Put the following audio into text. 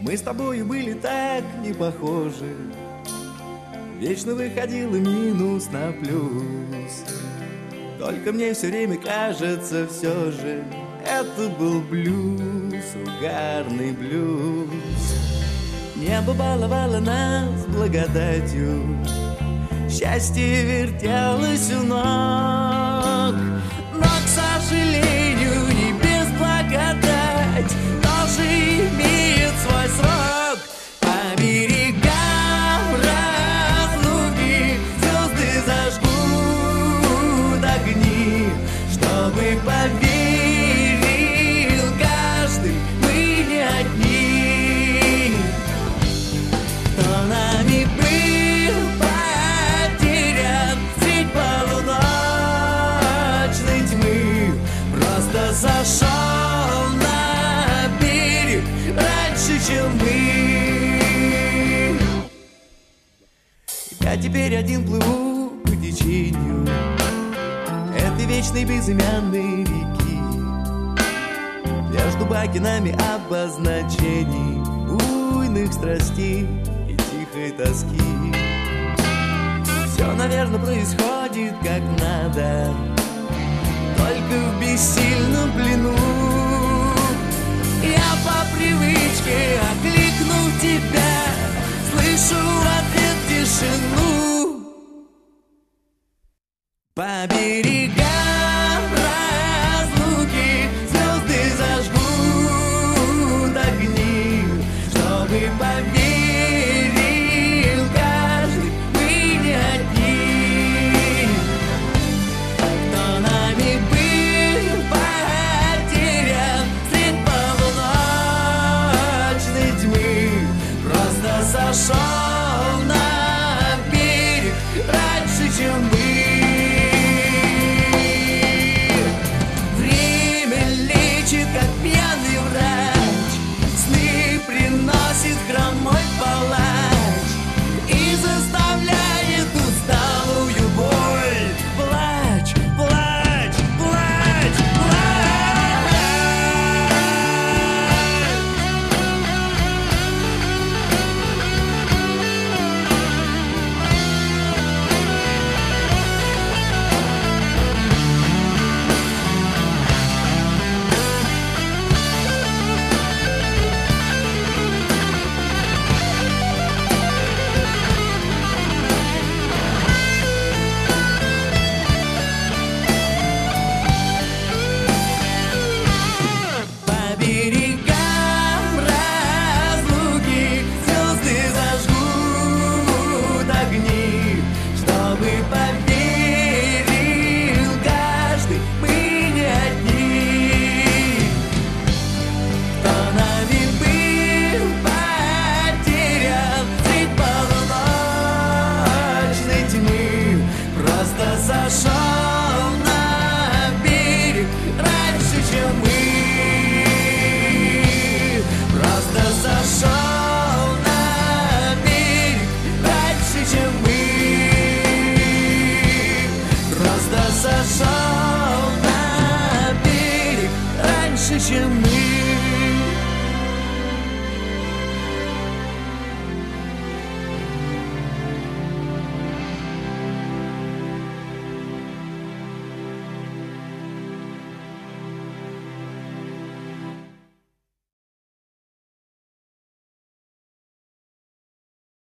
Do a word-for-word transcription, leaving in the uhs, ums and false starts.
Мы с тобою были так не похожи. Вечно выходил и минус на плюс. Только мне все время кажется, все же это был блюз, угарный блюз. Небо баловало нас благодатью, счастье вертелось у ног. Но, к сожалению, небес благодать тоже имеет свой срок. По берегам разлуки звезды зажгут огни, чтобы поверил каждый, мы не одни. Кто нами был потерян средь полуночной тьмы, просто зашел на берег раньше, чем мы. Я теперь один плыву по течению этой вечной безымянной реки. Между бакинами обозначений буйных страстей и тихой тоски. Все, наверное, происходит как надо, только в бессильном плену. Я по привычке окликнул тебя, слышу в ответ тишину. Побери